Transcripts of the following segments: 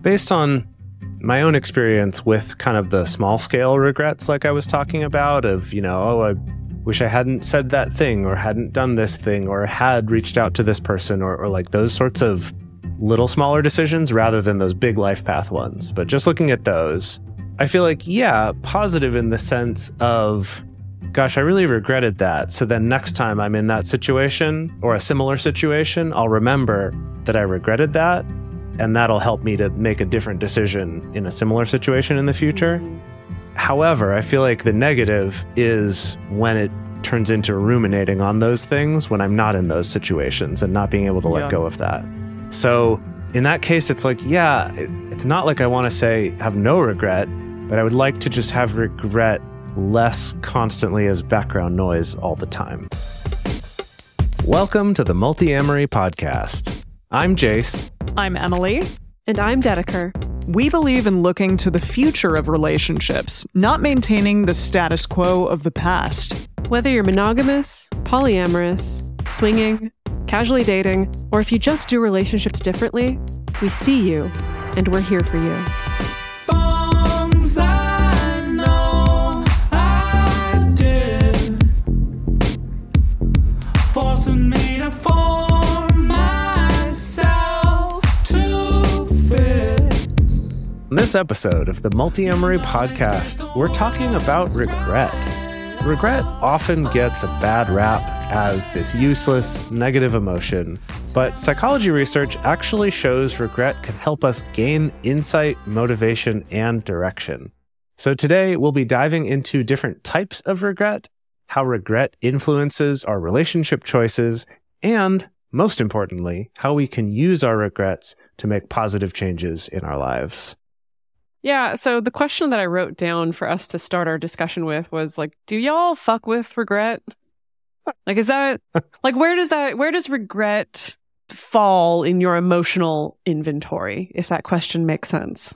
based on my own experience with kind of the small scale regrets like I was talking about of, I wish I hadn't said that thing or hadn't done this thing or had reached out to this person or like those sorts of little smaller decisions rather than those big life path ones. But just looking at those, I feel like, yeah, positive in the sense of, gosh, I really regretted that. So then next time I'm in that situation or a similar situation, I'll remember that I regretted that. And that'll help me to make a different decision in a similar situation in the future. However, I feel like the negative is when it turns into ruminating on those things when I'm not in those situations and not being able to let go of that. So in that case, it's like, yeah, it's not like I want to say have no regret, but I would like to just have regret less constantly as background noise all the time. Welcome to the Multiamory Podcast. I'm Jace. I'm Emily. And I'm Dedeker. We believe in looking to the future of relationships, not maintaining the status quo of the past. Whether you're monogamous, polyamorous, swinging, casually dating, or if you just do relationships differently, we see you, and we're here for you. In this episode of the Multiamory Podcast, we're talking about regret. Regret often gets a bad rap as this useless, negative emotion, but psychology research actually shows regret can help us gain insight, motivation, and direction. So today, we'll be diving into different types of regret, how regret influences our relationship choices, and, most importantly, how we can use our regrets to make positive changes in our lives. Yeah, so the question that I wrote down for us to start our discussion with was like, do y'all fuck with regret? Like, is that, like, where does regret fall in your emotional inventory, if that question makes sense?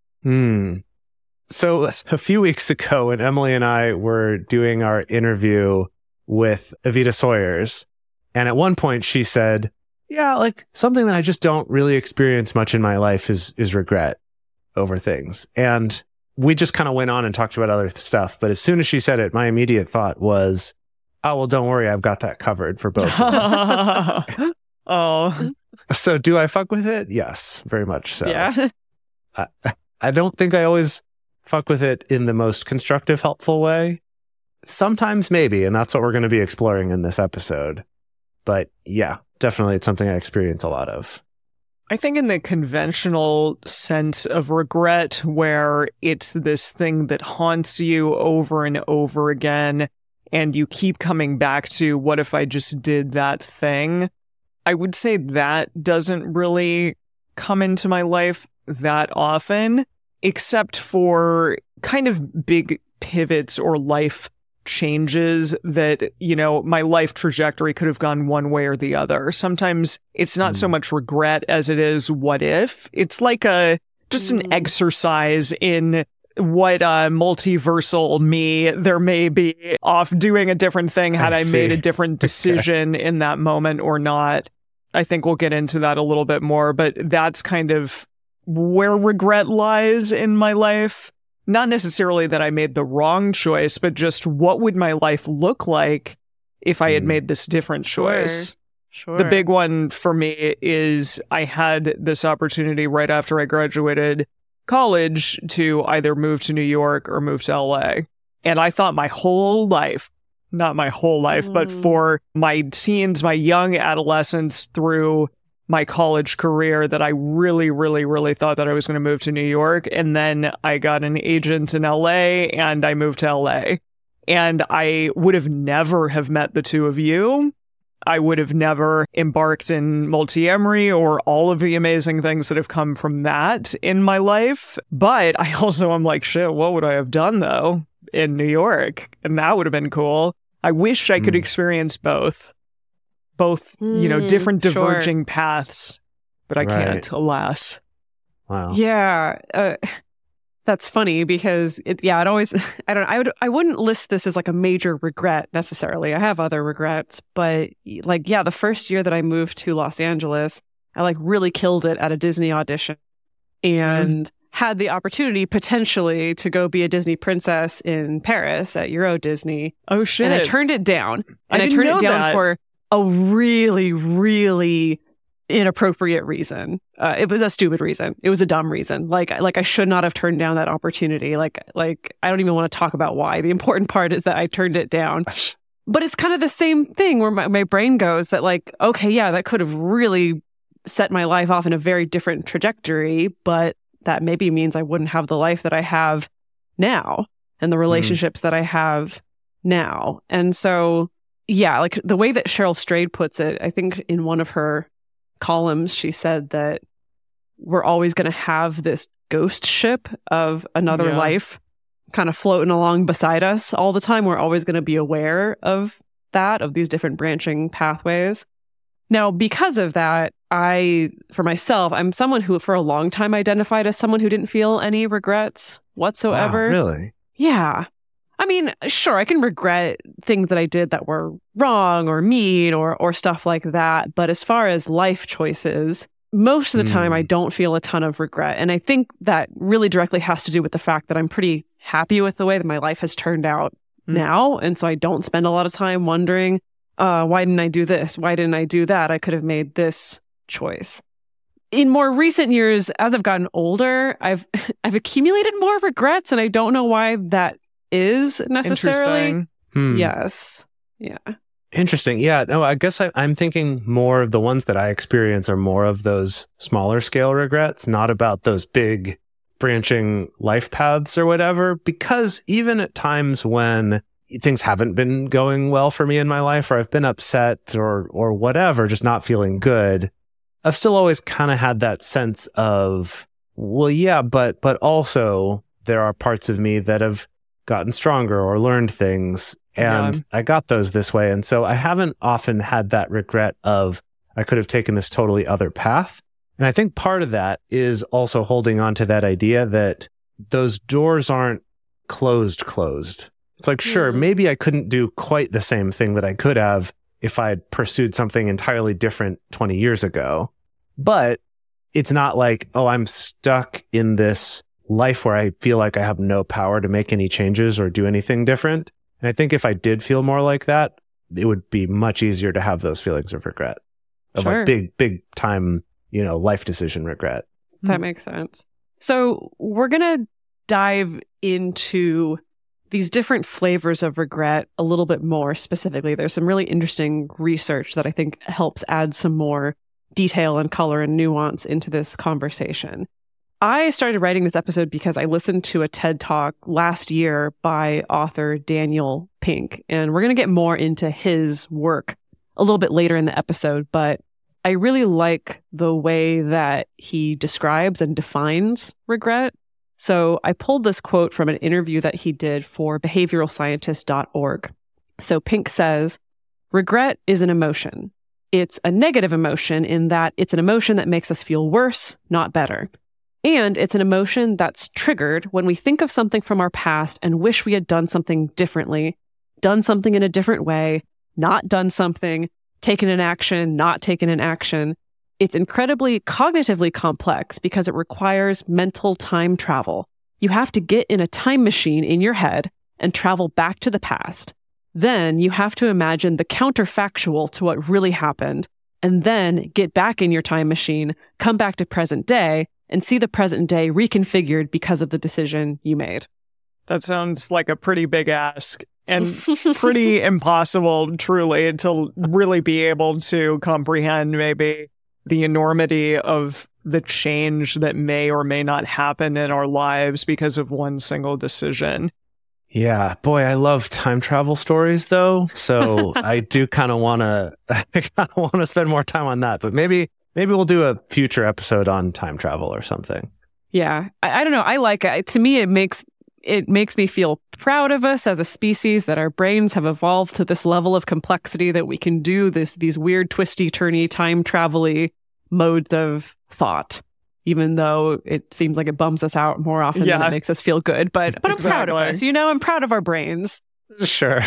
So a few weeks ago when Emily and I were doing our interview with Evita Sawyers, and at one point she said, yeah, like something that I just don't really experience much in my life is regret over things. And we just kind of went on and talked about other stuff. But as soon as she said it, my immediate thought was, oh, well, don't worry. I've got that covered for both of us. Oh. So do I fuck with it? Yes, very much so. Yeah. I don't think I always fuck with it in the most constructive, helpful way. Sometimes maybe, and that's what we're going to be exploring in this episode. But yeah, definitely it's something I experience a lot of. I think in the conventional sense of regret, where it's this thing that haunts you over and over again, and you keep coming back to, what if I just did that thing? I would say that doesn't really come into my life that often, except for kind of big pivots or life changes that, my life trajectory could have gone one way or the other. Sometimes it's not so much regret as it is what if. It's like just an exercise in what multiversal me there may be off doing a different thing had I made a different decision in that moment or not. I think we'll get into that a little bit more, but that's kind of where regret lies in my life. Not necessarily that I made the wrong choice, but just what would my life look like if I had made this different choice? Sure. The big one for me is I had this opportunity right after I graduated college to either move to New York or move to LA. And I thought my whole life, not my whole life, but for my teens, my young adolescence through my college career, that I really, really, really thought that I was going to move to New York. And then I got an agent in LA and I moved to LA. And I would have never have met the two of you. I would have never embarked in multiamory or all of the amazing things that have come from that in my life. But I also am like, shit, what would I have done though in New York? And that would have been cool. I wish I could experience both, different diverging paths, but I can't, alas. Wow. Yeah. That's funny because I wouldn't list this as like a major regret necessarily. I have other regrets, but the first year that I moved to Los Angeles, I really killed it at a Disney audition. and had the opportunity potentially to go be a Disney princess in Paris at Euro Disney. Oh, shit. And I turned it down. And I didn't turned know it down that. for a really, really inappropriate reason. It was a stupid reason. It was a dumb reason. Like I should not have turned down that opportunity. Like I don't even want to talk about why. The important part is that I turned it down. But it's kind of the same thing where my brain goes that like, okay, yeah, that could have really set my life off in a very different trajectory, but that maybe means I wouldn't have the life that I have now and the relationships that I have now. And so, yeah, like the way that Cheryl Strayed puts it, I think in one of her columns, she said that we're always going to have this ghost ship of another life kind of floating along beside us all the time. We're always going to be aware of that, of these different branching pathways. Now, because of that, for myself, I'm someone who for a long time identified as someone who didn't feel any regrets whatsoever. Wow, really? Yeah. I mean, sure, I can regret things that I did that were wrong or mean or stuff like that. But as far as life choices, most of the time I don't feel a ton of regret. And I think that really directly has to do with the fact that I'm pretty happy with the way that my life has turned out now. And so I don't spend a lot of time wondering, why didn't I do this? Why didn't I do that? I could have made this choice. In more recent years, as I've gotten older, I've accumulated more regrets, and I don't know why that is necessarily. Yes. Yeah. Interesting. Yeah. No, I guess I'm thinking more of the ones that I experience are more of those smaller scale regrets, not about those big branching life paths or whatever, because even at times when things haven't been going well for me in my life, or I've been upset or whatever, just not feeling good, I've still always kind of had that sense of, well, yeah, but also there are parts of me that have gotten stronger or learned things, and I got those this way. And so I haven't often had that regret of I could have taken this totally other path. And I think part of that is also holding on to that idea that those doors aren't closed. It's like, sure, maybe I couldn't do quite the same thing that I could have if I'd pursued something entirely different 20 years ago. But it's not like, oh, I'm stuck in this life where I feel like I have no power to make any changes or do anything different. And I think if I did feel more like that, it would be much easier to have those feelings of regret, of like big time, life decision regret. That makes sense. So we're going to dive into these different flavors of regret a little bit more specifically. There's some really interesting research that I think helps add some more detail and color and nuance into this conversation. I started writing this episode because I listened to a TED Talk last year by author Daniel Pink, and we're going to get more into his work a little bit later in the episode, but I really like the way that he describes and defines regret. So I pulled this quote from an interview that he did for behavioralscientist.org. So Pink says, regret is an emotion. It's a negative emotion in that it's an emotion that makes us feel worse, not better. And it's an emotion that's triggered when we think of something from our past and wish we had done something differently, done something in a different way, not done something, taken an action, not taken an action. It's incredibly cognitively complex because it requires mental time travel. You have to get in a time machine in your head and travel back to the past. Then you have to imagine the counterfactual to what really happened, and then get back in your time machine, come back to present day, and see the present day reconfigured because of the decision you made. That sounds like a pretty big ask and pretty impossible, truly, to really be able to comprehend maybe the enormity of the change that may or may not happen in our lives because of one single decision. Yeah, boy, I love time travel stories though. So I do kind of want to spend more time on that, but maybe we'll do a future episode on time travel or something. Yeah, I don't know. I like it. To me, it makes me feel proud of us as a species that our brains have evolved to this level of complexity that we can do these weird twisty turny time travel-y modes of thought, even though it seems like it bums us out more often than it makes us feel good. But I'm proud of us. I'm proud of our brains. Sure.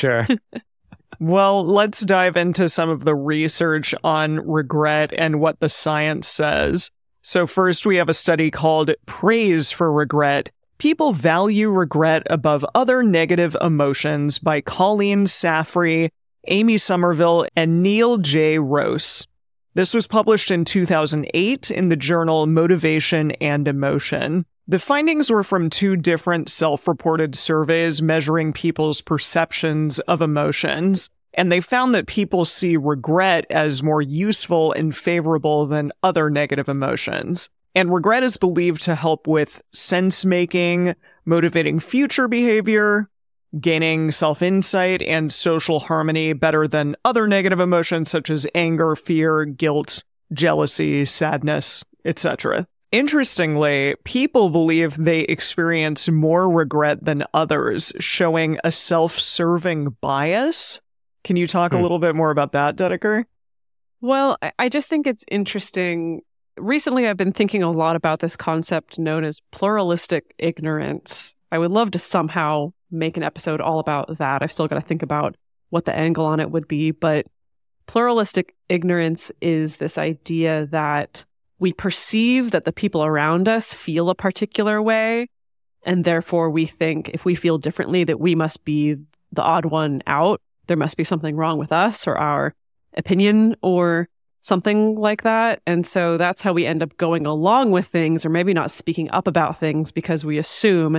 Well, let's dive into some of the research on regret and what the science says. So first we have a study called Praise for Regret. People Value Regret Above Other Negative Emotions by Colleen Safrey, Amy Somerville, and Neil J. Rose. This was published in 2008 in the journal Motivation and Emotion. The findings were from 2 different self-reported surveys measuring people's perceptions of emotions, and they found that people see regret as more useful and favorable than other negative emotions. And regret is believed to help with sense-making, motivating future behavior, gaining self-insight, and social harmony better than other negative emotions such as anger, fear, guilt, jealousy, sadness, etc. Interestingly, people believe they experience more regret than others, showing a self-serving bias. Can you talk a little bit more about that, Dedeker? Well, I just think it's interesting. Recently, I've been thinking a lot about this concept known as pluralistic ignorance. I would love to somehow make an episode all about that. I've still got to think about what the angle on it would be, but pluralistic ignorance is this idea that we perceive that the people around us feel a particular way, and therefore we think if we feel differently that we must be the odd one out. There must be something wrong with us or our opinion or something like that. And so that's how we end up going along with things, or maybe not speaking up about things, because we assume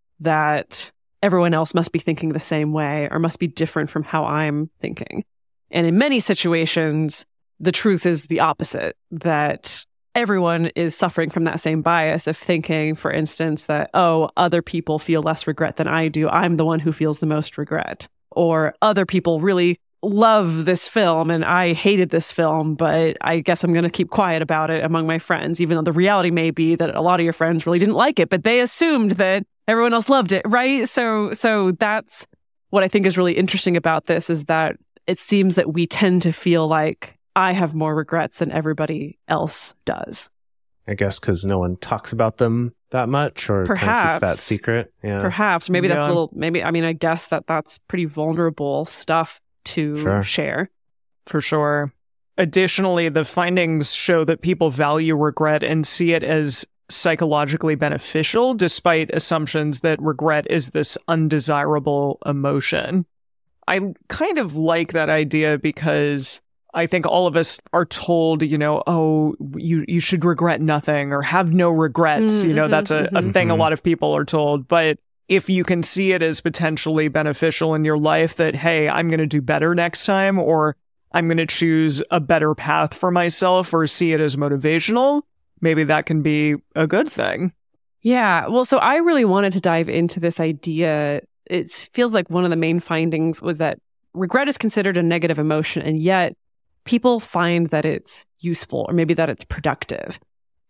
that everyone else must be thinking the same way or must be different from how I'm thinking. And in many situations, the truth is the opposite, that everyone is suffering from that same bias of thinking, for instance, that, oh, other people feel less regret than I do. I'm the one who feels the most regret. Or other people really love this film and I hated this film, but I guess I'm going to keep quiet about it among my friends, even though the reality may be that a lot of your friends really didn't like it, but they assumed that everyone else loved it, right? So that's what I think is really interesting about this, is that it seems that we tend to feel like I have more regrets than everybody else does. I guess because no one talks about them that much, or kind of keeps that secret. Yeah. Perhaps. Maybe that's a little, I guess that's pretty vulnerable stuff to share. For sure. Additionally, the findings show that people value regret and see it as psychologically beneficial, despite assumptions that regret is this undesirable emotion. I kind of like that idea because I think all of us are told, oh, you should regret nothing or have no regrets. That's a thing a lot of people are told. But if you can see it as potentially beneficial in your life, that, hey, I'm going to do better next time, or I'm going to choose a better path for myself, or see it as motivational, maybe that can be a good thing. Yeah. Well, so I really wanted to dive into this idea. It feels like one of the main findings was that regret is considered a negative emotion, and yet people find that it's useful, or maybe that it's productive.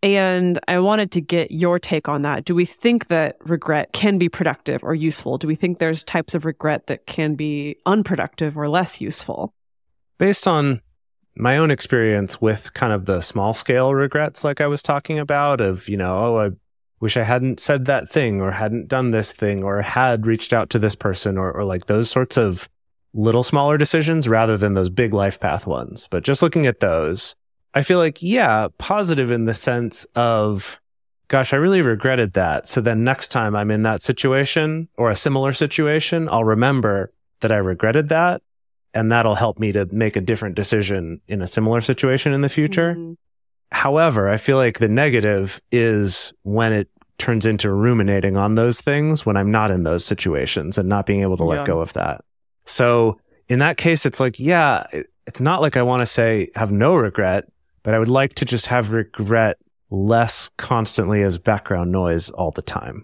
And I wanted to get your take on that. Do we think that regret can be productive or useful? Do we think there's types of regret that can be unproductive or less useful? Based on my own experience with kind of the small scale regrets, like I was talking about, of, I wish I hadn't said that thing, or hadn't done this thing, or had reached out to this person, or like those sorts of little smaller decisions rather than those big life path ones. But just looking at those, I feel like, positive in the sense of, gosh, I really regretted that. So then next time I'm in that situation or a similar situation, I'll remember that I regretted that, and that'll help me to make a different decision in a similar situation in the future. Mm-hmm. However, I feel like the negative is when it turns into ruminating on those things when I'm not in those situations and not being able to let go of that. So in that case, it's like, it's not like I want to say have no regret, but I would like to just have regret less constantly as background noise all the time.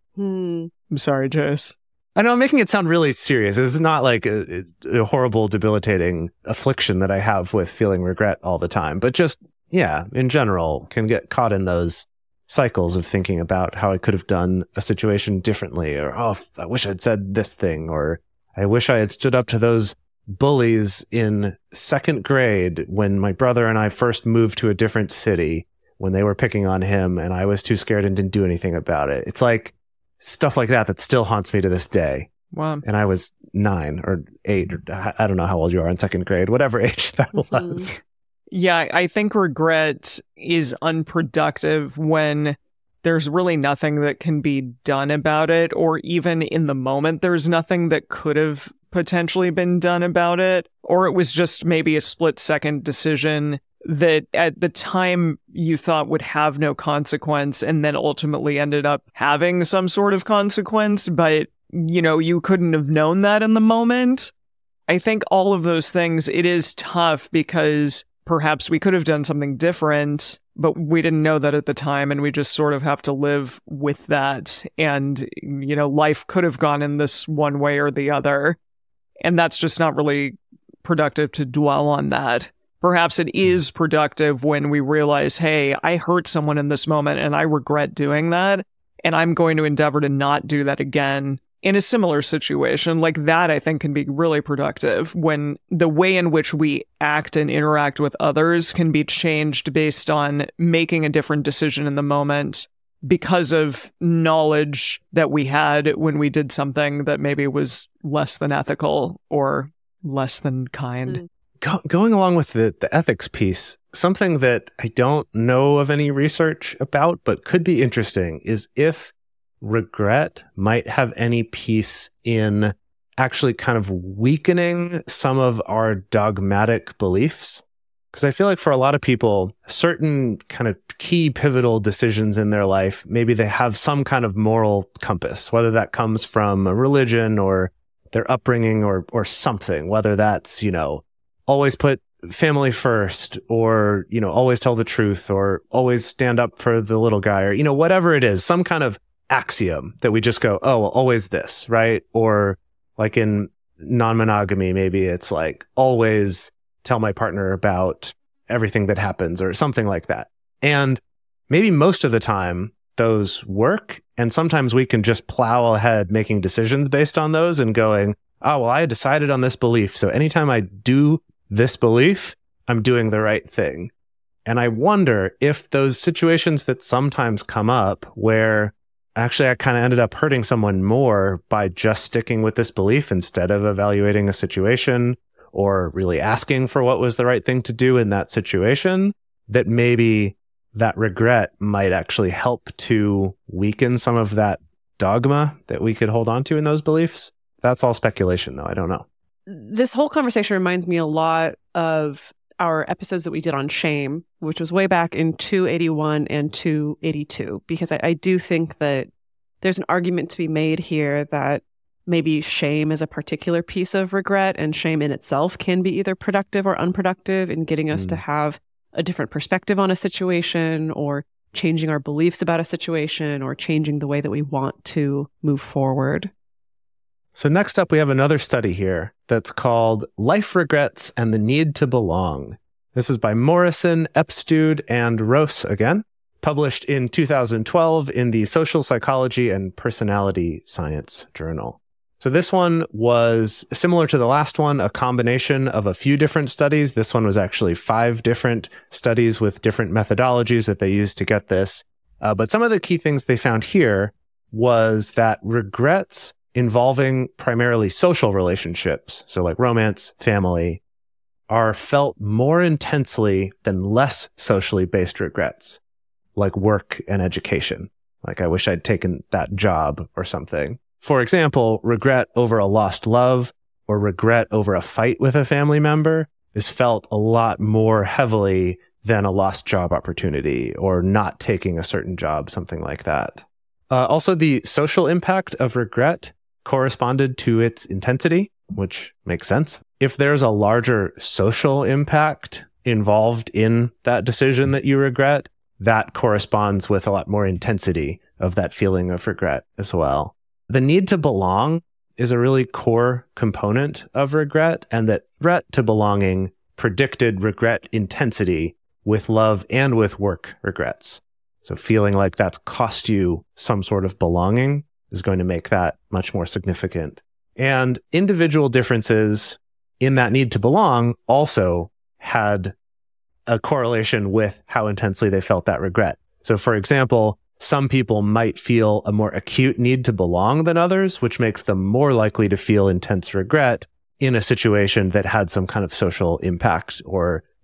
I'm sorry, Jace. I know I'm making it sound really serious. It's not like a horrible, debilitating affliction that I have with feeling regret all the time, but just, in general, can get caught in those cycles of thinking about how I could have done a situation differently, or, I wish I'd said this thing, or I wish I had stood up to those bullies in second grade when my brother and I first moved to a different city, when they were picking on him and I was too scared and didn't do anything about it. It's like stuff like that still haunts me to this day. Wow. And I was 9 or 8, or I don't know how old you are in second grade, whatever age that was. Yeah, I think regret is unproductive when there's really nothing that can be done about it, or even in the moment, there's nothing that could have potentially been done about it, or it was just maybe a split-second decision that at the time you thought would have no consequence and then ultimately ended up having some sort of consequence, but, you couldn't have known that in the moment. I think all of those things, it is tough because perhaps we could have done something different, but we didn't know that at the time, and we just sort of have to live with that. And, life could have gone in this one way or the other, and that's just not really productive to dwell on that. Perhaps it is productive when we realize, hey, I hurt someone in this moment, and I regret doing that, and I'm going to endeavor to not do that again in a similar situation. Like that, I think, can be really productive when the way in which we act and interact with others can be changed based on making a different decision in the moment because of knowledge that we had when we did something that maybe was less than ethical or less than kind. Going along with the ethics piece, something that I don't know of any research about but could be interesting is if regret might have any piece in actually kind of weakening some of our dogmatic beliefs. Because I feel like for a lot of people, certain kind of key pivotal decisions in their life, maybe they have some kind of moral compass, whether that comes from a religion or their upbringing or something, whether that's, always put family first, or, always tell the truth, or always stand up for the little guy, or, whatever it is, some kind of axiom that we just go, oh, well, always this, right? Or like in non-monogamy, maybe it's like always tell my partner about everything that happens or something like that. And maybe most of the time those work. And sometimes we can just plow ahead making decisions based on those and going, oh, well, I decided on this belief. So anytime I do this belief, I'm doing the right thing. And I wonder if those situations that sometimes come up where actually I kind of ended up hurting someone more by just sticking with this belief instead of evaluating a situation or really asking for what was the right thing to do in that situation, that maybe that regret might actually help to weaken some of that dogma that we could hold on to in those beliefs. That's all speculation, though. I don't know. This whole conversation reminds me a lot of our episodes that we did on shame, which was way back in 281 and 282, because I do think that there's an argument to be made here that maybe shame is a particular piece of regret, and shame in itself can be either productive or unproductive in getting us to have a different perspective on a situation, or changing our beliefs about a situation, or changing the way that we want to move forward. So next up, we have another study here that's called Life Regrets and the Need to Belong. This is by Morrison, Epstead, and Rose again, published in 2012 in the Social Psychology and Personality Science Journal. So this one was similar to the last one, a combination of a few different studies. This one was actually 5 different studies with different methodologies that they used to get this. But some of the key things they found here was that regrets involving primarily social relationships, so like romance, family, are felt more intensely than less socially based regrets, like work and education. Like, I wish I'd taken that job or something. For example, regret over a lost love or regret over a fight with a family member is felt a lot more heavily than a lost job opportunity or not taking a certain job, something like that. Also, the social impact of regret corresponded to its intensity, which makes sense. If there's a larger social impact involved in that decision that you regret, that corresponds with a lot more intensity of that feeling of regret as well. The need to belong is a really core component of regret, and that threat to belonging predicted regret intensity with love and with work regrets. So feeling like that's cost you some sort of belonging is going to make that much more significant. And individual differences in that need to belong also had a correlation with how intensely they felt that regret. So for example, some people might feel a more acute need to belong than others, which makes them more likely to feel intense regret in a situation that had some kind of social impact or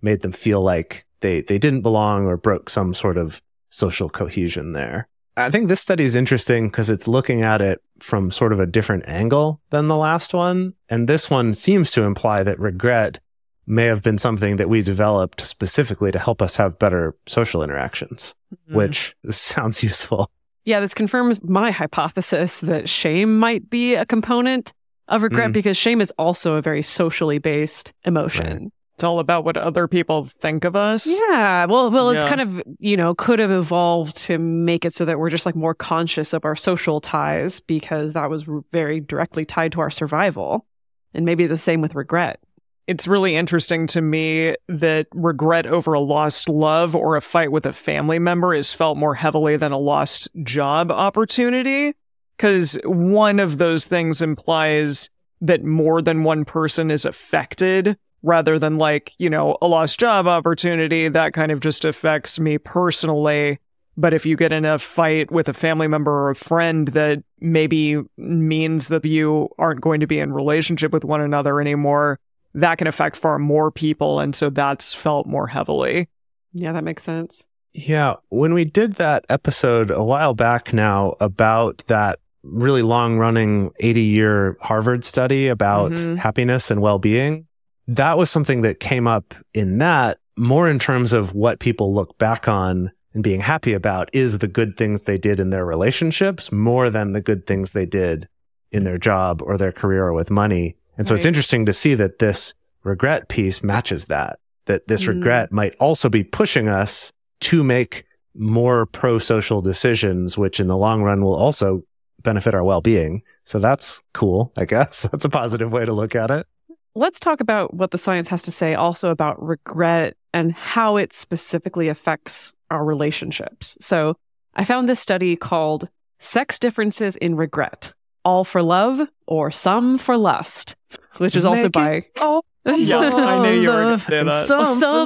made them feel like they didn't belong or broke some sort of social cohesion there. I think this study is interesting because it's looking at it from sort of a different angle than the last one. And this one seems to imply that regret may have been something that we developed specifically to help us have better social interactions, which sounds useful. Yeah, this confirms my hypothesis that shame might be a component of regret because shame is also a very socially based emotion. Right. It's all about what other people think of us. Yeah. Well, it's kind of, could have evolved to make it so that we're just like more conscious of our social ties because that was very directly tied to our survival. And maybe the same with regret. It's really interesting to me that regret over a lost love or a fight with a family member is felt more heavily than a lost job opportunity, because one of those things implies that more than one person is affected rather than like, a lost job opportunity that kind of just affects me personally. But if you get in a fight with a family member or a friend that maybe means that you aren't going to be in relationship with one another anymore, that can affect far more people. And so that's felt more heavily. Yeah, that makes sense. Yeah. When we did that episode a while back now about that really long running 80-year Harvard study about happiness and well-being, that was something that came up in that more in terms of what people look back on and being happy about is the good things they did in their relationships more than the good things they did in their job or their career or with money. And so it's interesting to see that this regret piece matches that this regret might also be pushing us to make more pro-social decisions, which in the long run will also benefit our well-being. So that's cool, I guess. That's a positive way to look at it. Let's talk about what the science has to say also about regret and how it specifically affects our relationships. So I found this study called Sex Differences in Regret, All for Love or Some for Lust, which is also by... Yeah, I knew you were going to say that. Some for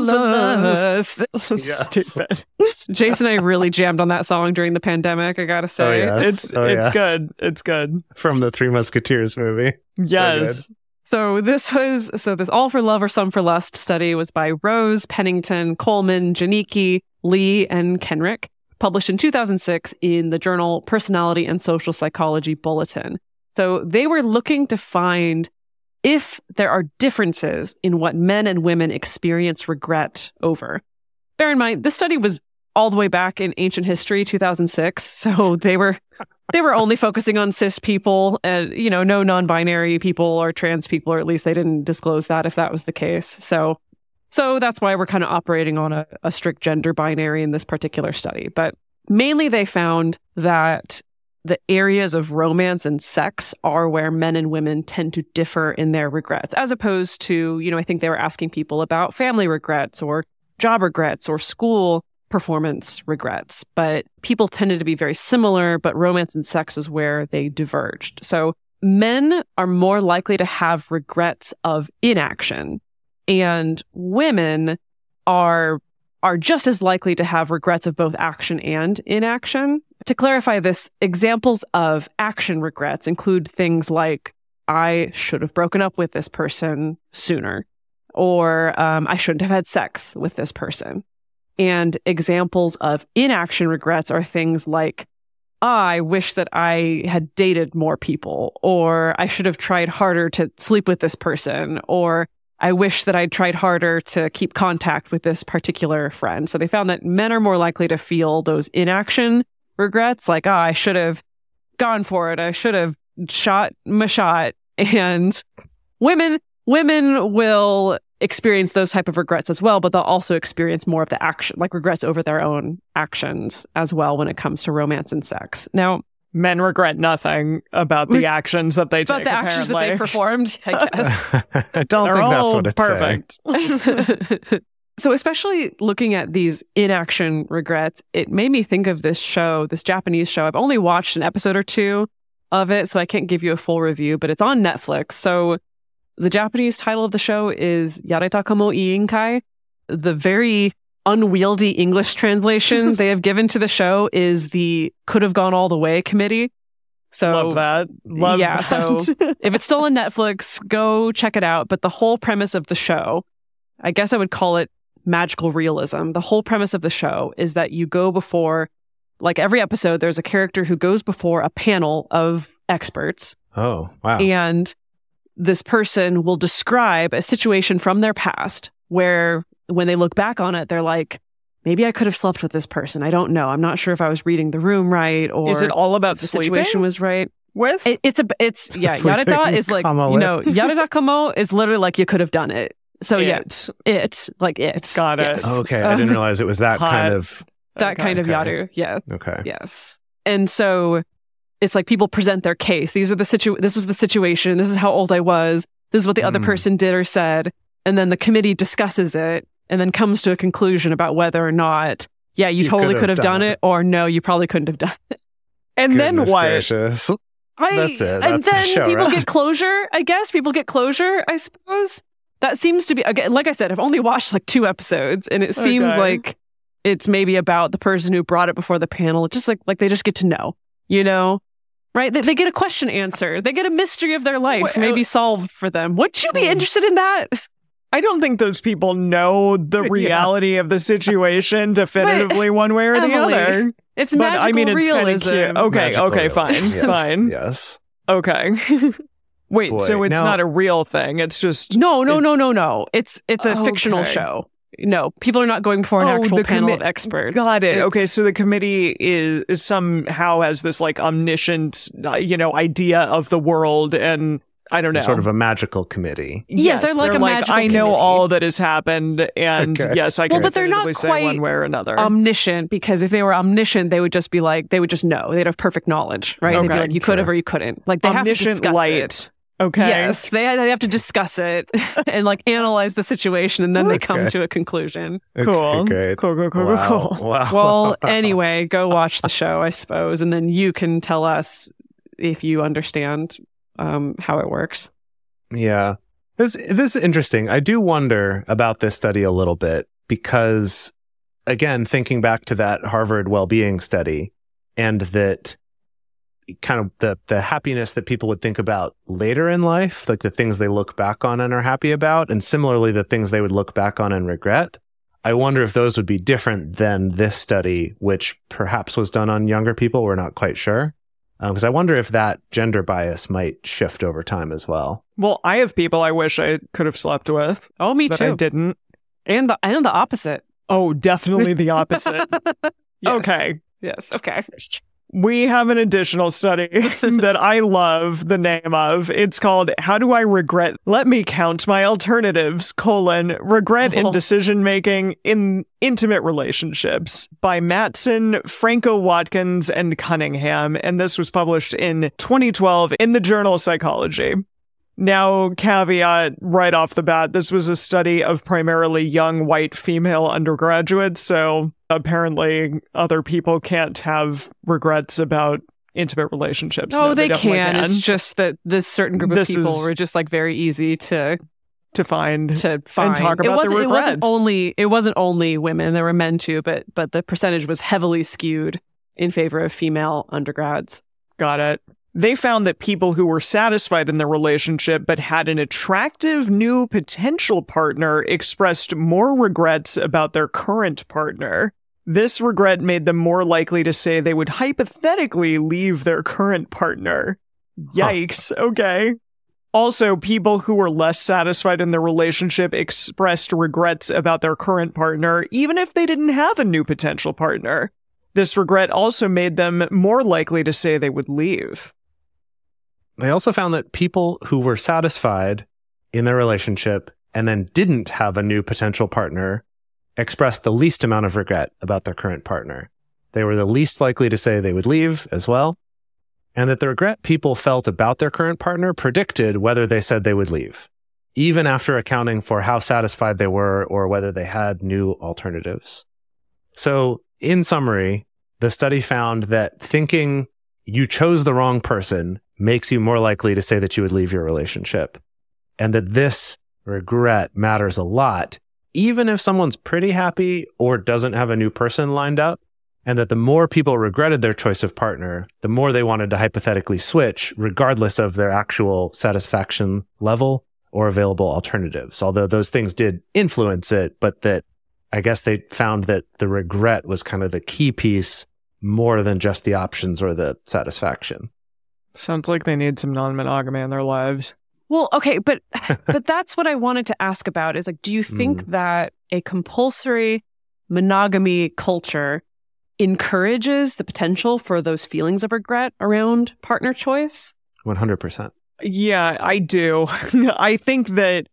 lust. Stupid. Jason and I really jammed on that song during the pandemic, I gotta say. It's good. It's good. From the Three Musketeers movie. Yes. So this All for Love or Some for Lust study was by Rose, Pennington, Coleman, Janicki, Lee, and Kenrick, published in 2006 in the journal Personality and Social Psychology Bulletin. So they were looking to find if there are differences in what men and women experience regret over. Bear in mind, this study was all the way back in ancient history, 2006. So they were only focusing on cis people and, no non-binary people or trans people, or at least they didn't disclose that if that was the case. So that's why we're kind of operating on a strict gender binary in this particular study. But mainly they found that the areas of romance and sex are where men and women tend to differ in their regrets, as opposed to, I think they were asking people about family regrets or job regrets or school performance regrets. But people tended to be very similar, but romance and sex is where they diverged. So men are more likely to have regrets of inaction, and women are just as likely to have regrets of both action and inaction. To clarify this, examples of action regrets include things like, I should have broken up with this person sooner, or I shouldn't have had sex with this person. And examples of inaction regrets are things like, I wish that I had dated more people, or I should have tried harder to sleep with this person, or I wish that I'd tried harder to keep contact with this particular friend. So they found that men are more likely to feel those inaction regrets, like, I should have gone for it. I should have shot my shot. And women will experience those type of regrets as well, but they'll also experience more of the action, like regrets over their own actions as well when it comes to romance and sex. Now, men regret nothing about the actions that they take. About the actions that they performed, I guess. I don't think that's what it's perfect. So especially looking at these inaction regrets, it made me think of this Japanese show. I've only watched an episode or two of it, so I can't give you a full review, but it's on Netflix. So the Japanese title of the show is Yareta Kamo Iinkai. The very unwieldy English translation they have given to the show is the Could Have Gone All the Way Committee. So love that. So if it's still on Netflix, go check it out. But the whole premise of the show, I guess I would call it magical realism. The whole premise of the show is that you go before, like every episode, there's a character who goes before a panel of experts. Oh, wow. And this person will describe a situation from their past where when they look back on it, they're like, maybe I could have slept with this person. I don't know. I'm not sure if I was reading the room right or is it all about the sleeping situation was right. with? It's Yareta is like, Yareta Kamo is literally like you could have done it. So It. it's like it. Got it. Yes. Okay, I didn't realize it was that Hot. kind of... That kind of Okay. Yaru. Yeah. Okay. Yes. And so it's like people present their case. This was the situation. This is how old I was. This is what the other person did or said. And then the committee discusses it and then comes to a conclusion about whether or not, yeah, you totally could have done it, or no, you probably couldn't have done it. And Goodness then what? gracious. And That's it. That's the then show, people right? get closure, I guess. People get closure, I suppose. That seems to be, again, like I said, I've only watched like 2 episodes, and it seems Okay. like it's maybe about the person who brought it before the panel. Just like they just get to know, you know? Right? They get a question answered. They get a mystery of their life Well, maybe solved for them. Would you be interested in that? I don't think those people know the Yeah. reality of the situation definitively one way or the Emily, other. It's But magical I mean, it's kind of realism. cute. Okay, Magical okay, realism. fine, Yes, fine. Yes. Okay. Wait, Boy, so it's now- not a real thing. It's just No. It's- It's a fictional Okay. show. No, people are not going before an Oh, actual the panel commi- of experts. Got it. It's- Okay, so the committee is somehow has this like omniscient, idea of the world, and I don't know. Sort of a magical committee. Yes, they're like a magical I know committee. all that has happened, and Okay. yes, I can Well, but they're not definitively say quite one way or another. omniscient, because if they were omniscient, they would just be like, they would just know. They'd have perfect knowledge, right? They'd be Okay, like, you could have sure. or you couldn't. Like they have to Omniscient discuss light. it. Okay. Yes, they have to discuss it and like analyze the situation, and then they come Okay. to a conclusion. Cool. Okay, great. Cool. Wow. Cool. Wow. Well, anyway, go watch the show, I suppose, and then you can tell us if you understand how it works. Yeah. This is interesting. I do wonder about this study a little bit because, again, thinking back to that Harvard well-being study and that kind of the happiness that people would think about later in life, like the things they look back on and are happy about, and similarly the things they would look back on and regret. I wonder if those would be different than this study, which perhaps was done on younger people. We're not quite sure. Because I wonder if that gender bias might shift over time as well. Well, I have people I wish I could have slept with, Oh, me but I too. didn't. And the opposite. Oh, definitely the opposite. Yes. Okay. Yes. Okay. We have an additional study that I love the name of. It's called How Do I Regret? Let Me Count My Alternatives, Regret in Oh. Decision Making in Intimate Relationships by Matson, Franco Watkins, and Cunningham. And this was published in 2012 in the journal Psychology. Now, caveat right off the bat, this was a study of primarily young white female undergraduates, so apparently other people can't have regrets about intimate relationships. Oh, No, they definitely can. It's just that this certain group This of people is- were just like very easy to find. find. talk about the it wasn't regrets. it wasn't only women. There were men too, but the percentage was heavily skewed in favor of female undergrads. Got it. They found that people who were satisfied in their relationship but had an attractive new potential partner expressed more regrets about their current partner. This regret made them more likely to say they would hypothetically leave their current partner. Yikes. Okay. Also, people who were less satisfied in their relationship expressed regrets about their current partner, even if they didn't have a new potential partner. This regret also made them more likely to say they would leave. They also found that people who were satisfied in their relationship and then didn't have a new potential partner expressed the least amount of regret about their current partner. They were the least likely to say they would leave as well, and that the regret people felt about their current partner predicted whether they said they would leave, even after accounting for how satisfied they were or whether they had new alternatives. So, in summary, the study found that thinking you chose the wrong person makes you more likely to say that you would leave your relationship, and that this regret matters a lot, even if someone's pretty happy or doesn't have a new person lined up, and that the more people regretted their choice of partner, the more they wanted to hypothetically switch, regardless of their actual satisfaction level or available alternatives. Although those things did influence it, but that I guess they found that the regret was kind of the key piece more than just the options or the satisfaction. Sounds like they need some non-monogamy in their lives. Well, okay, but that's what I wanted to ask about is like, do you think that a compulsory monogamy culture encourages the potential for those feelings of regret around partner choice? 100%. Yeah, I do. I think that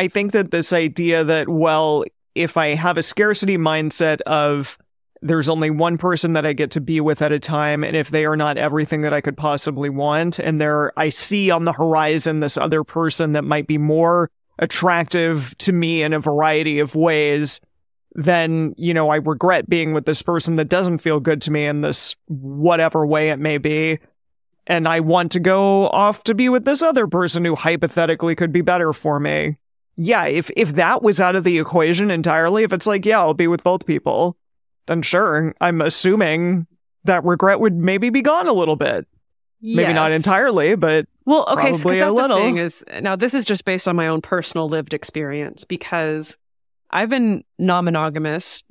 this idea that, well, if I have a scarcity mindset of there's only one person that I get to be with at a time, and if they are not everything that I could possibly want, and I see on the horizon this other person that might be more attractive to me in a variety of ways, then, I regret being with this person that doesn't feel good to me in this whatever way it may be. And I want to go off to be with this other person who hypothetically could be better for me. Yeah, if that was out of the equation entirely, if it's like, yeah, I'll be with both people, then sure, I'm assuming that regret would maybe be gone a little bit. Yes. Maybe not entirely, but well, okay, because that's little. the thing is, now this is just based on my own personal lived experience, because I've been non-monogamous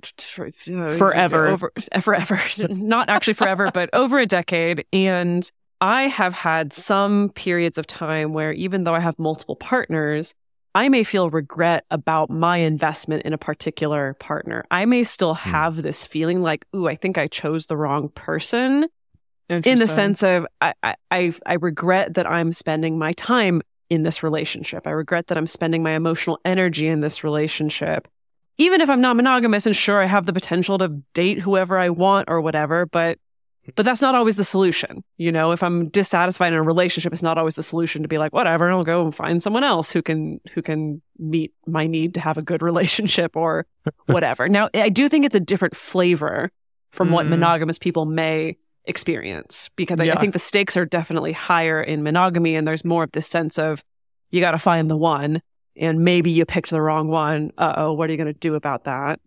forever. Forever. Not actually forever, but over a decade. And I have had some periods of time where even though I have multiple partners, I may feel regret about my investment in a particular partner. I may still have this feeling like, ooh, I think I chose the wrong person. In the sense of, I regret that I'm spending my time in this relationship. I regret that I'm spending my emotional energy in this relationship. Even if I'm not monogamous, and sure, I have the potential to date whoever I want or whatever, but that's not always the solution. If I'm dissatisfied in a relationship, it's not always the solution to be like, whatever, I'll go and find someone else who can meet my need to have a good relationship or whatever. Now, I do think it's a different flavor from what monogamous people may experience, because I think the stakes are definitely higher in monogamy, and there's more of this sense of you got to find the one, and maybe you picked the wrong one. Uh-oh, what are you going to do about that?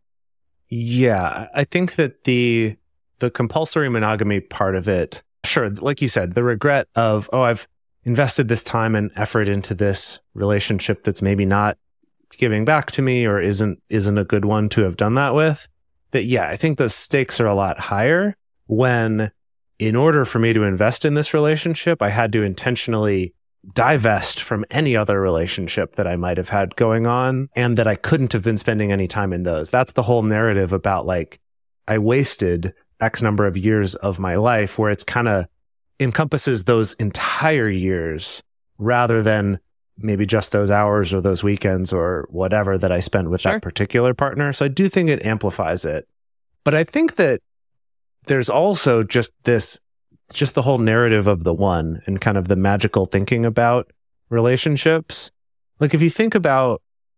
Yeah, I think that the compulsory monogamy part of it, sure, like you said, the regret of, oh, I've invested this time and effort into this relationship that's maybe not giving back to me or isn't a good one to have done that with, that, yeah, I think the stakes are a lot higher when, in order for me to invest in this relationship, I had to intentionally divest from any other relationship that I might have had going on, and that I couldn't have been spending any time in those. That's the whole narrative about, like, I wasted X number of years of my life, where it's kind of encompasses those entire years rather than maybe just those hours or those weekends or whatever that I spent with that particular partner. So I do think it amplifies it. But I think that there's also just the whole narrative of the one and kind of the magical thinking about relationships. Like, if you think about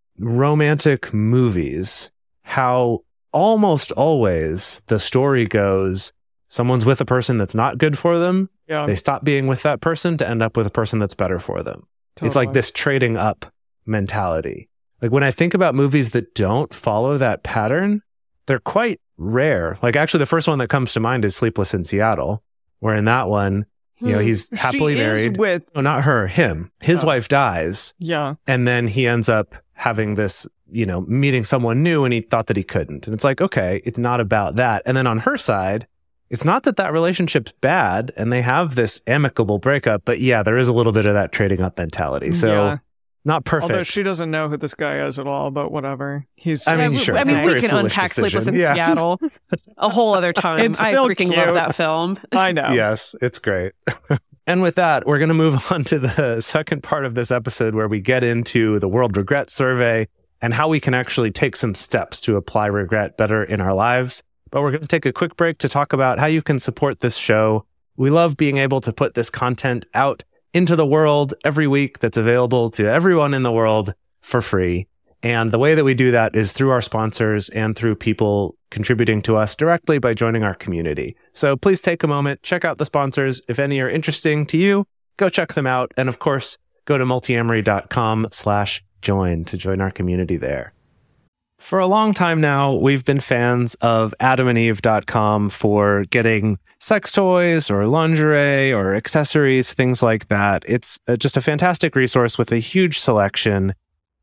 romantic movies, how almost always the story goes, someone's with a person that's not good for them. Yeah. They stop being with that person to end up with a person that's better for them. Totally. It's like this trading up mentality. Like, when I think about movies that don't follow that pattern, they're quite rare. Like, actually, the first one that comes to mind is Sleepless in Seattle, where in that one, he's happily married. No, not her, him. His wife dies. Yeah. And then he ends up having this, meeting someone new, and he thought that he couldn't. And it's like, okay, it's not about that. And then on her side, it's not that relationship's bad and they have this amicable breakup, but yeah, there is a little bit of that trading up mentality. So not perfect. Although she doesn't know who this guy is at all, but whatever. We can unpack Sleepless in Seattle a whole other time. I freaking love that film. I know. Yes, it's great. And with that, we're going to move on to the second part of this episode, where we get into the World Regret Survey and how we can actually take some steps to apply regret better in our lives. But we're going to take a quick break to talk about how you can support this show. We love being able to put this content out into the world every week that's available to everyone in the world for free. And the way that we do that is through our sponsors and through people contributing to us directly by joining our community. So please take a moment, check out the sponsors. If any are interesting to you, go check them out. And of course, go to multiamory.com/join to join our community there. For a long time now, we've been fans of adamandeve.com for getting sex toys or lingerie or accessories, things like that. It's just a fantastic resource with a huge selection.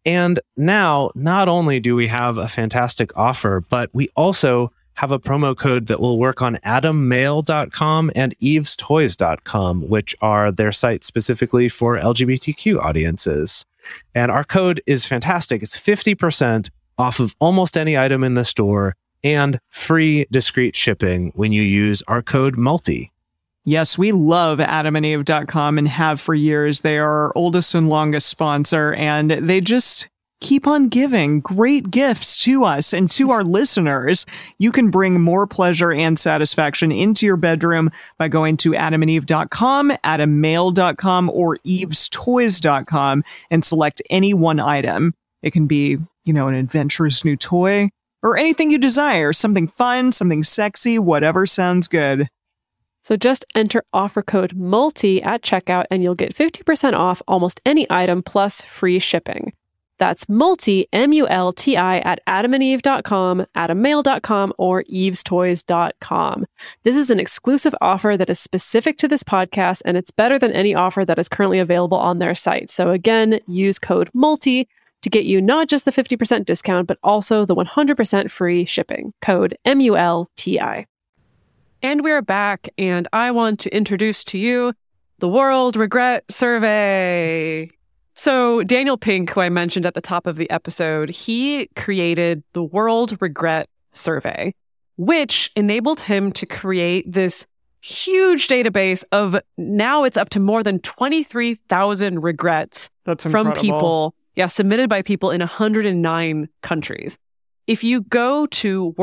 And now, not only do we have a fantastic offer, but we also have a promo code that will work on AdamMail.com and EvesToys.com, which are their sites specifically for LGBTQ audiences. And our code is fantastic. It's 50% off of almost any item in the store and free discreet shipping when you use our code MULTI. Yes, we love AdamandEve.com and have for years. They are our oldest and longest sponsor, and they just keep on giving great gifts to us and to our listeners. You can bring more pleasure and satisfaction into your bedroom by going to AdamandEve.com, AdamMail.com, or EvesToys.com and select any one item. It can be, an adventurous new toy or anything you desire, something fun, something sexy, whatever sounds good. So just enter offer code MULTI at checkout and you'll get 50% off almost any item plus free shipping. That's MULTI, M-U-L-T-I, at AdamandEve.com, AdamMail.com, or EvesToys.com. This is an exclusive offer that is specific to this podcast, and it's better than any offer that is currently available on their site. So again, use code MULTI to get you not just the 50% discount, but also the 100% free shipping. Code MULTI. And we're back, and I want to introduce to you the World Regret Survey. So Daniel Pink, who I mentioned at the top of the episode, he created the World Regret Survey, which enabled him to create this huge database of, now it's up to more than 23,000 regrets from people, submitted by people in 109 countries. If you go to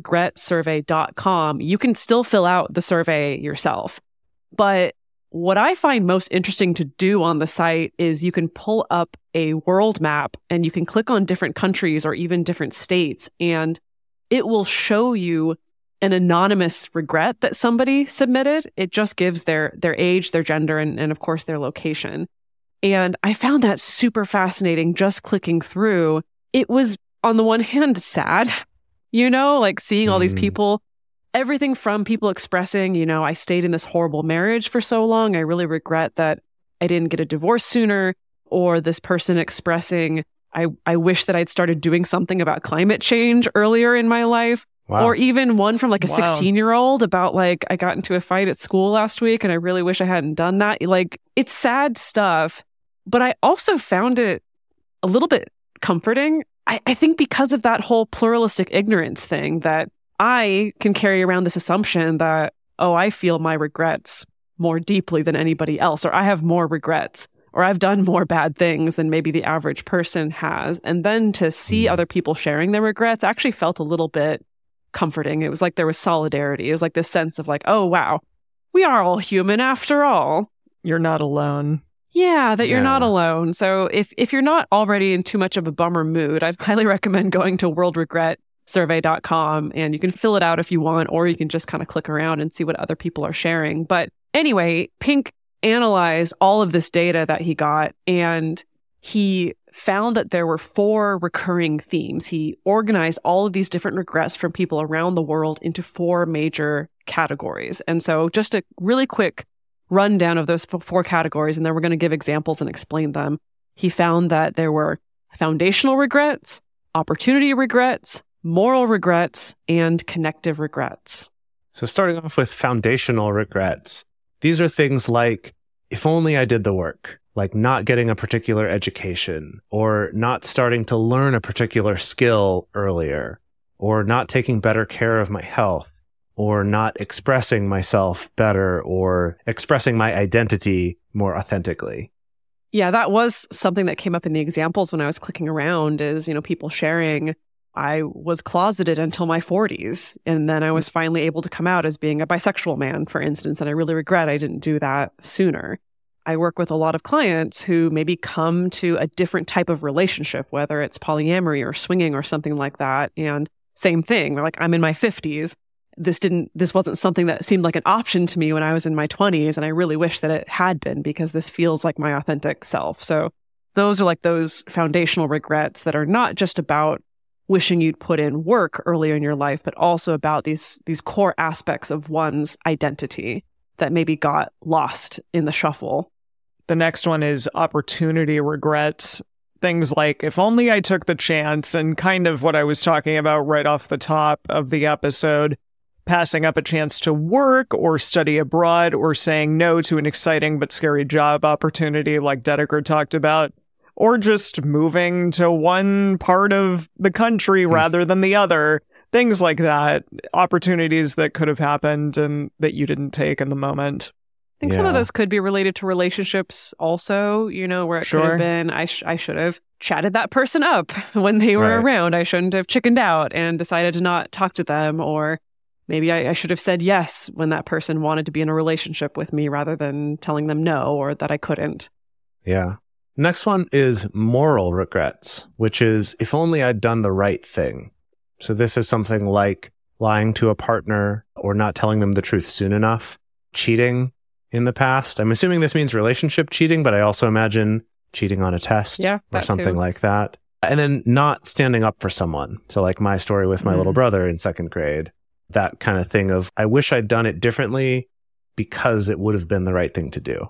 worldregretsurvey.com, you can still fill out the survey yourself. But what I find most interesting to do on the site is you can pull up a world map and you can click on different countries or even different states, and it will show you an anonymous regret that somebody submitted. It just gives their age, their gender, and of course their location. And I found that super fascinating just clicking through. It was, on the one hand, sad, like seeing all these people, everything from people expressing, I stayed in this horrible marriage for so long. I really regret that I didn't get a divorce sooner. Or this person expressing, I wish that I'd started doing something about climate change earlier in my life. Wow. Or even one from a 16-year-old about I got into a fight at school last week and I really wish I hadn't done that. It's sad stuff, but I also found it a little bit comforting. I think because of that whole pluralistic ignorance thing, that I can carry around this assumption that, I feel my regrets more deeply than anybody else, or I have more regrets, or I've done more bad things than maybe the average person has. And then to see other people sharing their regrets actually felt a little bit comforting. It was like there was solidarity. It was like this sense of oh, wow, we are all human after all. You're not alone. Yeah, that you're not alone. So if you're not already in too much of a bummer mood, I'd highly recommend going to worldregretsurvey.com, and you can fill it out if you want, or you can just kind of click around and see what other people are sharing. But anyway, Pink analyzed all of this data that he got, and he found that there were 4 recurring themes. He organized all of these different regrets from people around the world into 4 major categories. And so just a really quick rundown of those 4 categories, and then we're going to give examples and explain them. He found that there were foundational regrets, opportunity regrets, moral regrets, and connective regrets. So starting off with foundational regrets, these are things like, if only I did the work, like not getting a particular education, or not starting to learn a particular skill earlier, or not taking better care of my health, or not expressing myself better, or expressing my identity more authentically. Yeah, that was something that came up in the examples when I was clicking around is, people sharing, I was closeted until my 40s, and then I was finally able to come out as being a bisexual man, for instance, and I really regret I didn't do that sooner. I work with a lot of clients who maybe come to a different type of relationship, whether it's polyamory or swinging or something like that, and same thing, they're like, I'm in my 50s. This wasn't something that seemed like an option to me when I was in my 20s, and I really wish that it had been, because this feels like my authentic self. So those are those foundational regrets that are not just about wishing you'd put in work earlier in your life, but also about these core aspects of one's identity that maybe got lost in the shuffle. The next one is opportunity regrets. things like, if only I took the chance, and kind of what I was talking about right off the top of the episode, passing up a chance to work or study abroad, or saying no to an exciting but scary job opportunity like Dedeker talked about, or just moving to one part of the country rather than the other. Things like that. Opportunities that could have happened and that you didn't take in the moment. I think some of those could be related to relationships also, where it could have been, I should have chatted that person up when they were around. I shouldn't have chickened out and decided to not talk to them. Or maybe I should have said yes when that person wanted to be in a relationship with me rather than telling them no or that I couldn't. Yeah. Next one is moral regrets, which is if only I'd done the right thing. So this is something like lying to a partner or not telling them the truth soon enough, cheating in the past. I'm assuming this means relationship cheating, but I also imagine cheating on a test or something like that. And then not standing up for someone. So like my story with my little brother in second grade, that kind of thing of, I wish I'd done it differently because it would have been the right thing to do.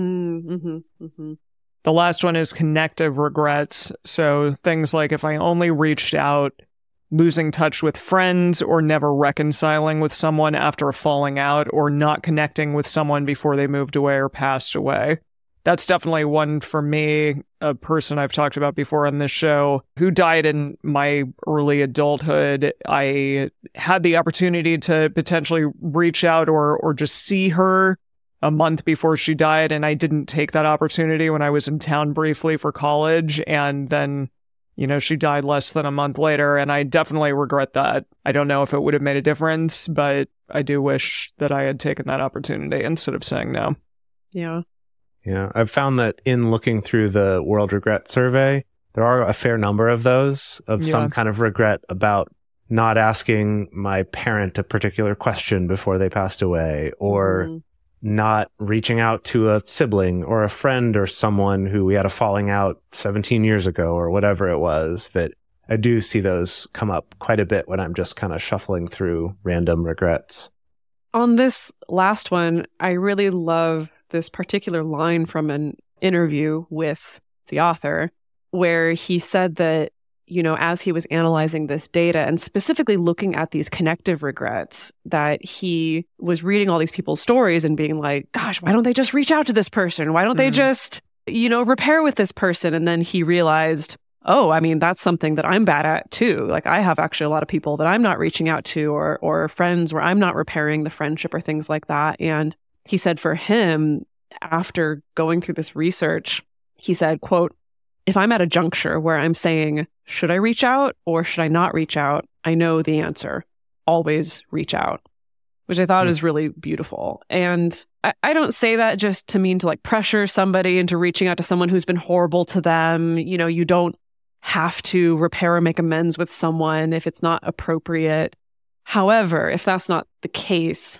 The last one is connective regrets. So things like, if I only reached out, losing touch with friends, or never reconciling with someone after a falling out, or not connecting with someone before they moved away or passed away. That's definitely one for me, a person I've talked about before on this show who died in my early adulthood. I had the opportunity to potentially reach out or just see her a month before she died, and I didn't take that opportunity when I was in town briefly for college, and then she died less than a month later, and I definitely regret that. I don't know if it would have made a difference, but I do wish that I had taken that opportunity instead of saying no. Yeah. Yeah. I've found that in looking through the World Regret Survey, there are a fair number of those, of some kind of regret about not asking my parent a particular question before they passed away, or not reaching out to a sibling or a friend or someone who we had a falling out 17 years ago or whatever it was. That I do see those come up quite a bit when I'm just kind of shuffling through random regrets. On this last one, I really love this particular line from an interview with the author where he said that, as he was analyzing this data and specifically looking at these connective regrets, that he was reading all these people's stories and being like, gosh, why don't they just reach out to this person? Why don't they just, repair with this person? And then he realized, oh, I mean, that's something that I'm bad at too. Like I have actually a lot of people that I'm not reaching out to, or friends where I'm not repairing the friendship or things like that. And he said for him, after going through this research, he said, quote, if I'm at a juncture where I'm saying, should I reach out or should I not reach out? I know the answer. Always reach out, which I thought is really beautiful. And I don't say that just to mean to like pressure somebody into reaching out to someone who's been horrible to them. You don't have to repair or make amends with someone if it's not appropriate. However, if that's not the case,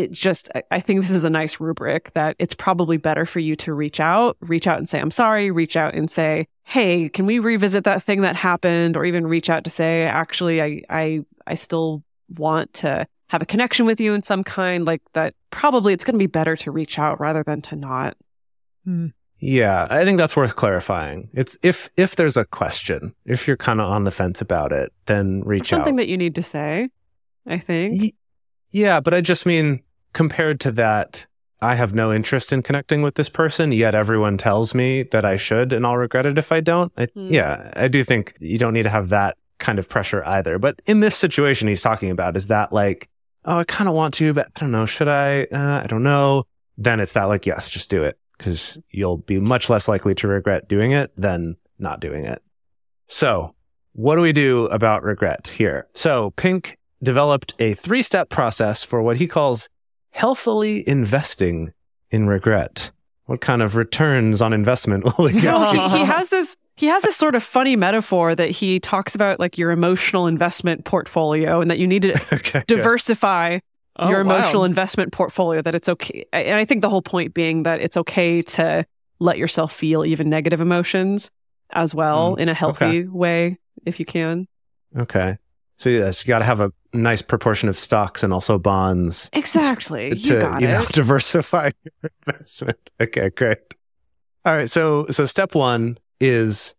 I think this is a nice rubric that it's probably better for you to reach out and say, I'm sorry, reach out and say, hey, can we revisit that thing that happened? Or even reach out to say, actually, I still want to have a connection with you in some kind, like that. Probably it's going to be better to reach out rather than to not. Yeah, I think that's worth clarifying. It's if there's a question, if you're kind of on the fence about it, then reach out. Something that you need to say, I think. Yeah, but I just mean, compared to that, I have no interest in connecting with this person, yet everyone tells me that I should, and I'll regret it if I don't. Yeah, I do think you don't need to have that kind of pressure either. But in this situation he's talking about, is that like, oh, I kind of want to, but I don't know, should I? I don't know. Then it's that like, yes, just do it, because you'll be much less likely to regret doing it than not doing it. So what do we do about regret here? So Pink developed a 3-step process for what he calls healthily investing in regret. What kind of returns on investment will we get? He has this sort of funny metaphor that he talks about, like your emotional investment portfolio, and that you need to diversify your emotional investment portfolio, that it's okay. And I think the whole point being that it's okay to let yourself feel even negative emotions as well in a healthy way, if you can. Okay. So yes, you got to have a nice proportion of stocks and also bonds. Exactly. To diversify your investment. Okay, great. All right. So step 1 is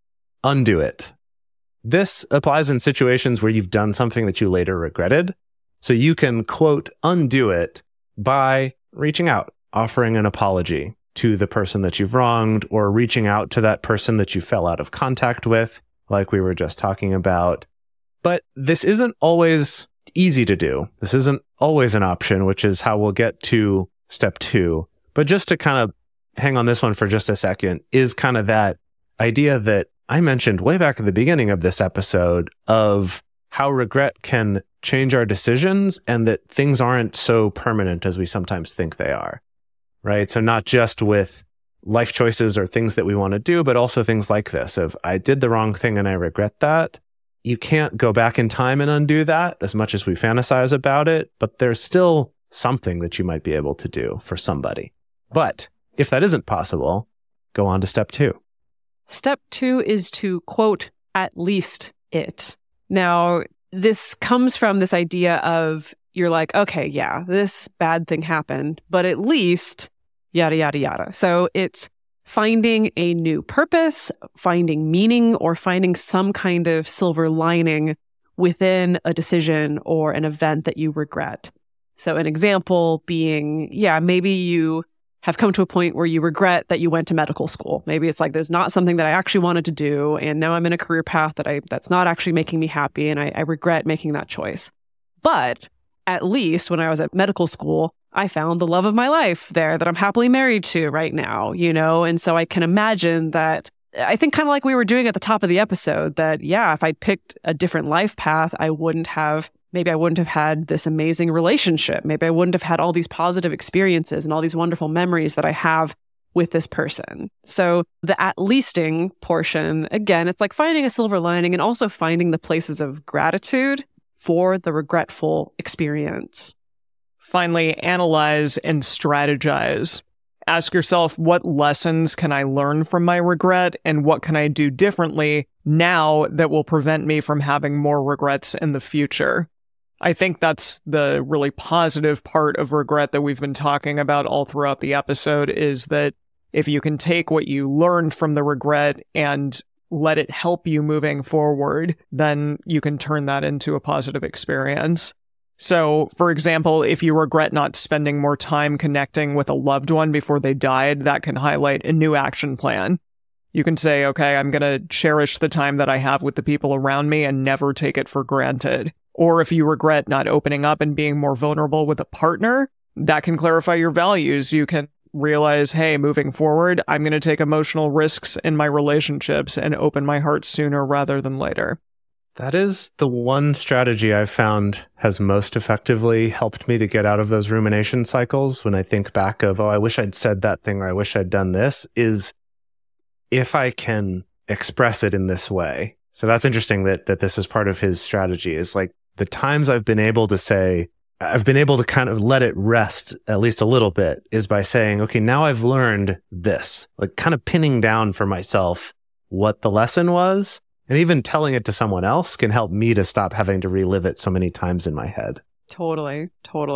undo it. This applies in situations where you've done something that you later regretted. So you can, quote, undo it by reaching out, offering an apology to the person that you've wronged, or reaching out to that person that you fell out of contact with, like we were just talking about. But this isn't always easy to do. This isn't always an option, which is how we'll get to step 2. But just to kind of hang on this one for just a second, is kind of that idea that I mentioned way back at the beginning of this episode of how regret can change our decisions and that things aren't so permanent as we sometimes think they are, right? So not just with life choices or things that we want to do, but also things like this. If I did the wrong thing and I regret that, you can't go back in time and undo that as much as we fantasize about it, but there's still something that you might be able to do for somebody. But if that isn't possible, go on to step 2. Step 2 is to, quote, at least it. Now, this comes from this idea of you're like, okay, yeah, this bad thing happened, but at least yada, yada, yada. So it's finding a new purpose, finding meaning, or finding some kind of silver lining within a decision or an event that you regret. So an example being, yeah, maybe you have come to a point where you regret that you went to medical school. Maybe it's like, there's not something that I actually wanted to do, and now I'm in a career path that's not actually making me happy, and I regret making that choice. But at least when I was at medical school, I found the love of my life there that I'm happily married to right now, and so I can imagine that, I think kind of like we were doing at the top of the episode, that yeah, if I'd picked a different life path, maybe I wouldn't have had this amazing relationship. Maybe I wouldn't have had all these positive experiences and all these wonderful memories that I have with this person. So the at leasting portion, again, it's like finding a silver lining and also finding the places of gratitude for the regretful experience. Finally, analyze and strategize. Ask yourself, what lessons can I learn from my regret, and what can I do differently now that will prevent me from having more regrets in the future? I think that's the really positive part of regret that we've been talking about all throughout the episode, is that if you can take what you learned from the regret and let it help you moving forward, then you can turn that into a positive experience. So, for example, if you regret not spending more time connecting with a loved one before they died, that can highlight a new action plan. You can say, okay, I'm going to cherish the time that I have with the people around me and never take it for granted. Or if you regret not opening up and being more vulnerable with a partner, that can clarify your values. You can realize, hey, moving forward, I'm going to take emotional risks in my relationships and open my heart sooner rather than later. That is the one strategy I've found has most effectively helped me to get out of those rumination cycles when I think back of, I wish I'd said that thing, or I wish I'd done this, is if I can express it in this way. So that's interesting that this is part of his strategy, is like the times I've been able to say, I've been able to kind of let it rest at least a little bit, is by saying, okay, now I've learned this, like kind of pinning down for myself what the lesson was. And even telling it to someone else can help me to stop having to relive it so many times in my head. Totally.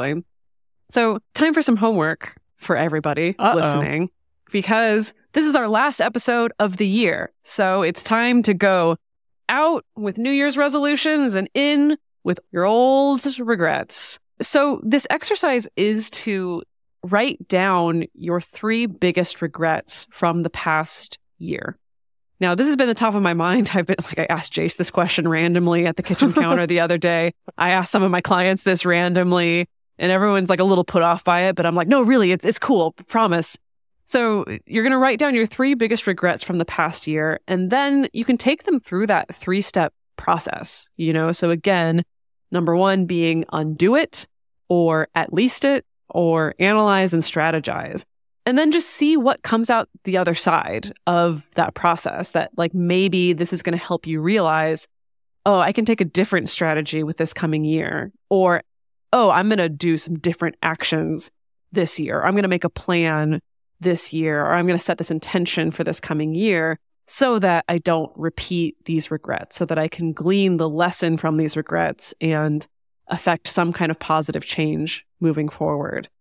So time for some homework for everybody listening, because this is our last episode of the year. So it's time to go out with New Year's resolutions and in with your old regrets. So this exercise is to write down your 3 biggest regrets from the past year. Now, this has been the top of my mind. I asked Jace this question randomly at the kitchen counter the other day. I asked some of my clients this randomly, and everyone's like a little put off by it, but I'm like, no, really, it's cool, promise. So you're going to write down your 3 biggest regrets from the past year, and then you can take them through that 3-step process, So again, number 1 being undo it, or at least it, or analyze and strategize. And then just see what comes out the other side of that process, that like maybe this is going to help you realize, I can take a different strategy with this coming year. Or, I'm going to do some different actions this year. I'm going to make a plan this year, or I'm going to set this intention for this coming year so that I don't repeat these regrets, so that I can glean the lesson from these regrets and affect some kind of positive change moving forward.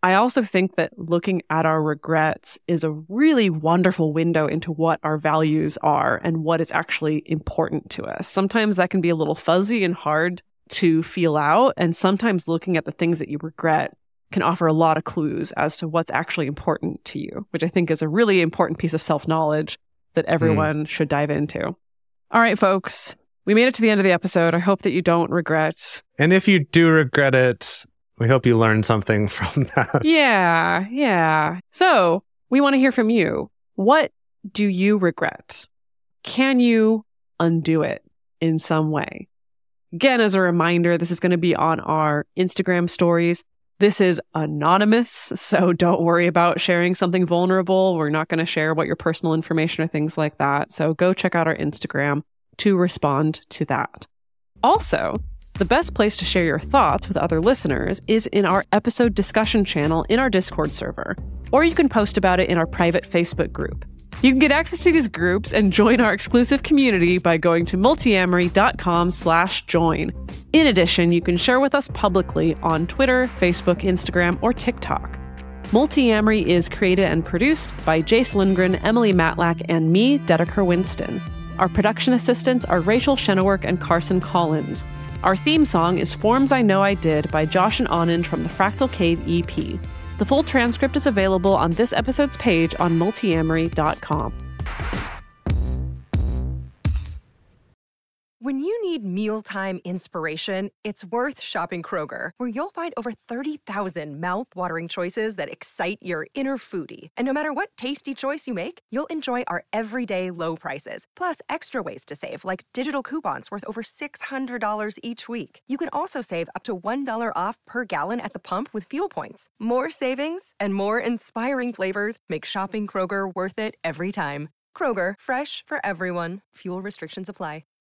I also think that looking at our regrets is a really wonderful window into what our values are and what is actually important to us. Sometimes that can be a little fuzzy and hard to feel out, and sometimes looking at the things that you regret can offer a lot of clues as to what's actually important to you, which I think is a really important piece of self-knowledge that everyone should dive into. All right, folks, we made it to the end of the episode. I hope that you don't regret. And if you do regret it, we hope you learned something from that. Yeah. So we want to hear from you. What do you regret? Can you undo it in some way? Again, as a reminder, this is going to be on our Instagram stories. This is anonymous, so don't worry about sharing something vulnerable. We're not going to share what your personal information or things like that. So go check out our Instagram to respond to that. Also, the best place to share your thoughts with other listeners is in our episode discussion channel in our Discord server, or you can post about it in our private Facebook group. You can get access to these groups and join our exclusive community by going to multiamory.com/join. In addition, you can share with us publicly on Twitter, Facebook, Instagram, or TikTok. Multiamory is created and produced by Jace Lindgren, Emily Matlack, and me, Dedeker Winston. Our production assistants are Rachel Shennework and Carson Collins. Our theme song is Forms I Know I Did by Josh and Anand from the Fractal Cave EP. The full transcript is available on this episode's page on multiamory.com. When you need mealtime inspiration, it's worth shopping Kroger, where you'll find over 30,000 mouth-watering choices that excite your inner foodie. And no matter what tasty choice you make, you'll enjoy our everyday low prices, plus extra ways to save, like digital coupons worth over $600 each week. You can also save up to $1 off per gallon at the pump with fuel points. More savings and more inspiring flavors make shopping Kroger worth it every time. Kroger, fresh for everyone. Fuel restrictions apply.